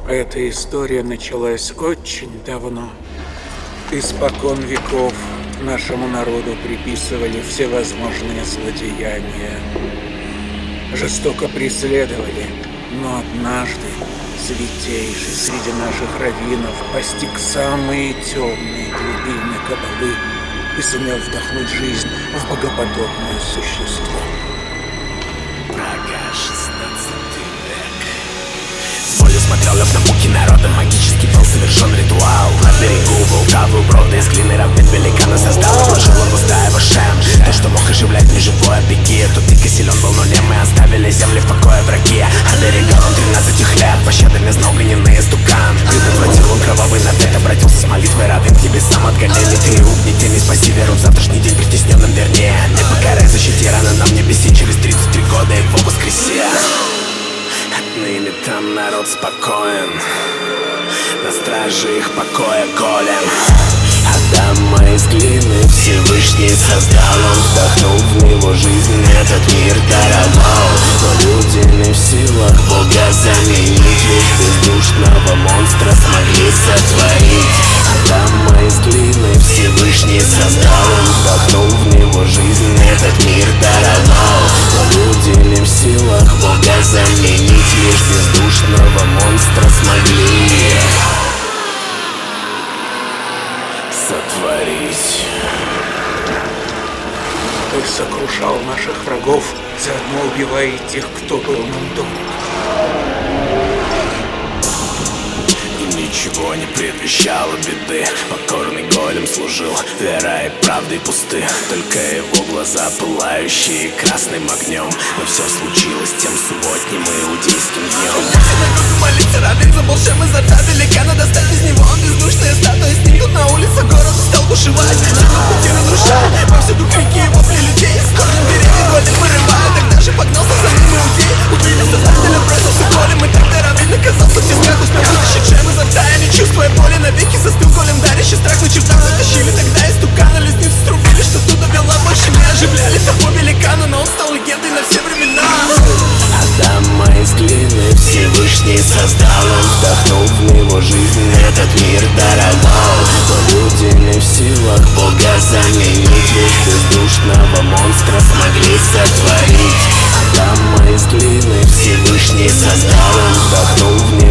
Эта история началась очень давно. Испокон веков нашему народу приписывали всевозможные злодеяния. Жестоко преследовали, но однажды святейший среди наших раввинов постиг самые темные глубины кабалы и сумел вдохнуть жизнь в богоподобное существо. Прага, 16 век. С болью смотрел лед на муки народа. Магически был совершен ритуал. На берегу Волгавы у брода из глины равнин великана создал. Вложил он устраивая шем. То, что мог оживлять неживое беги. Тот дико силен был, но не мы оставили земли в покое враги. Оберегал он 13 лет, пощады не знал гневный истукан. Предотвратил он кровавый навет, обратился с молитвой равен к небесам. Отгоняли ты угнетение, спаси веру в завтрашний день притесненным вернее. Не покоряй, защити раны нам не беси. Через 33 года его воскреси. Отныне там народ спокоен, на страже их покоя голем. Адама из глины Всевышний создал. Он вдохнул в него жизнь, этот мир даровал. Но люди не в силах Бога заменить. Лишь бездушного монстра смогли сотворить. Адама из глины Всевышний создал. Он вдохнул в него жизнь, этот мир даровал. Но люди не в силах Бога заменить. Лишь бездушного монстра смогли сотворить. Ты сокрушал наших врагов, заодно убивая тех, кто был нам дорог. Ничего не предвещало беды. Покорный голем служил, вера и правдой пусты. Только его глаза, пылающие красным огнем. Но все случилось тем субботним и иудейским днем. Молиться равен за волшеб изо рта великана. Достать из него он бездушная статуя. С ним тут на улице город стал бушевать. Его пути разрушать, повсюду крики и вопли людей. С корнем деревьев голем вырывает. Тогда же погнался за ним иудей. Убили создателя, бросился голем. И тогда равен оказался в тисках. Успел вытащить шем изо рта. Я не чувствуя боли, навеки застыл голем, дарящий страх. Ночью там затащили тогда истукана. Лестницу срубили, что туда вела. Больше не оживляли того великана. Но он стал легендой на все времена. Адама из глины Всевышний создал. Он вдохнул в него жизнь, этот мир даровал. Но люди не в силах Бога заменить. Лишь бездушного монстра смогли сотворить. Адама из глины Всевышний создал. Он вдохнул в